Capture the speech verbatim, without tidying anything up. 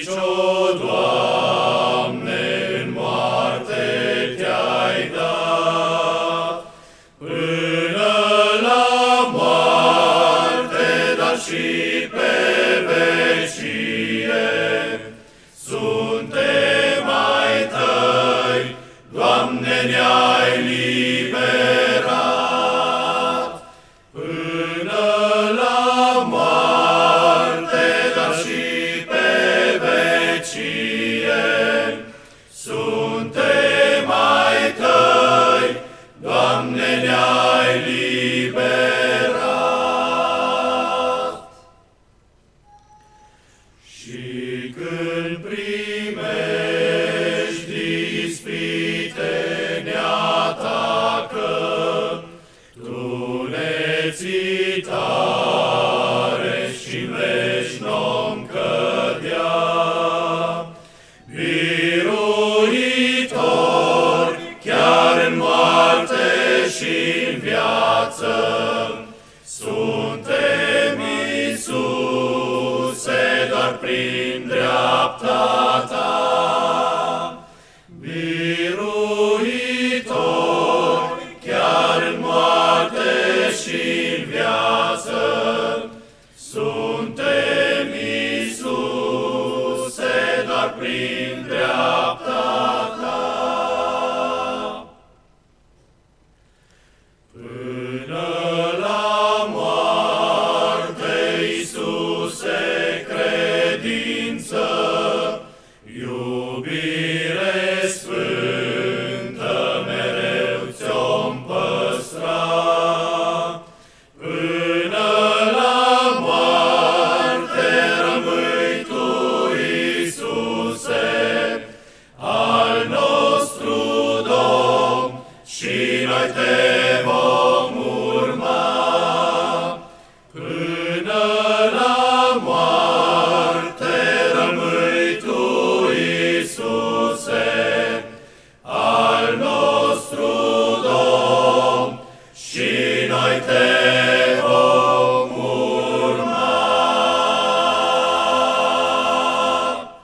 o, Doamne, în moarte te-ai dat, până la moarte, dar și pe vecie. Suntem ai tăi, Doamne, ne-ai liberat, până la moarte, dar și pe vecie. Suntem ai tăi, Doamne, ne-ai liberat. Și când primești ispite ne-atacă, tuneții tare și-n veci n-om cădea. Biruitor, chiar în moarte și-n viață, suntem, Iisuse, doar prin dreapta ta. Biruitor, chiar în moarte și-n viață, suntem, Iisuse, doar prin dreapta ta.